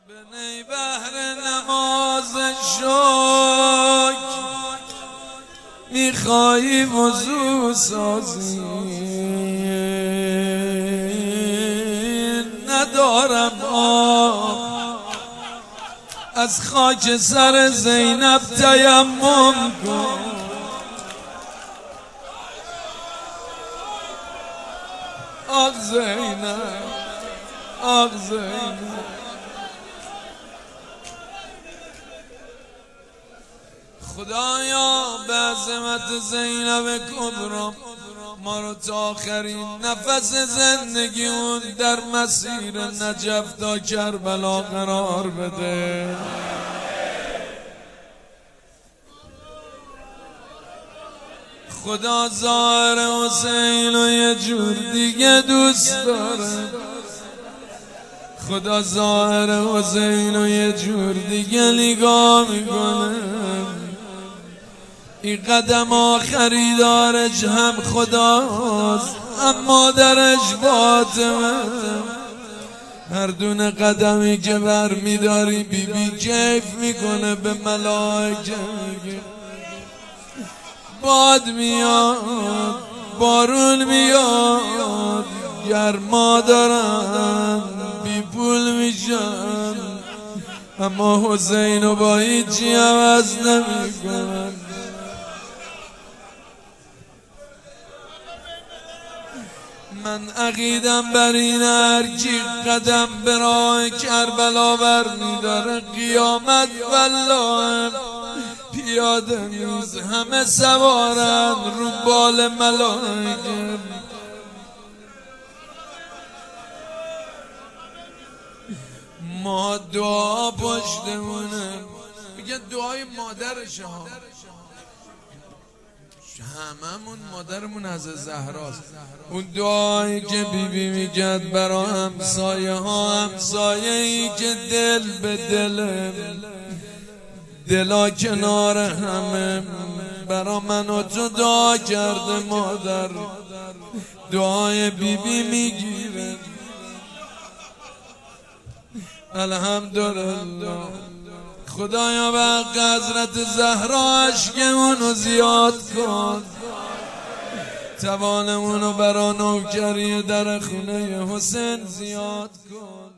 بنی بهر نماز شکر میخوایی وضو سازی، ندارم آب از خاک سر زینب تیمم کن. آق زینب، آق زینب، خدایا به عظمت زینب کبرا ما رو تا آخرین نفس زندگیون در مسیر نجف تا کربلا قرار بده. خدا ظاهر حسین رو یه جور دیگه دوست داره، خدا ظاهر حسین رو یه جور دیگه نگاه میکنه. این قدم آخری دارش هم خداست هم مادرش فاطمه. هر دونه قدمی که بر میداری بی بی کیف میکنه به ملائکه. باد میاد، بارون میاد، گرما دارن بی پول میشن، اما حسین رو با هیچی عوض نمیکنن. من عقیدم بر این هر کی قدم به راه کربلا بر میداره قیامت والله پیاده نیست، همه سوارن رو بال ملائکه. ما دعا پشتمونه، میگه دعای مادرشه ها، هممون مادرمون از زهراست. اون دعایی که بیبی میکرد برا همسایه ها، همسایه‌ای که دل به دل، دلا کنار همه، برا من و تو دعا کرده مادر، دعای بیبی میگیره. الحمدلله. خدایا به حق حضرت زهرا عشقمونو زیاد کن، توانمونو برا نوکری در خونه حسین زیاد کن.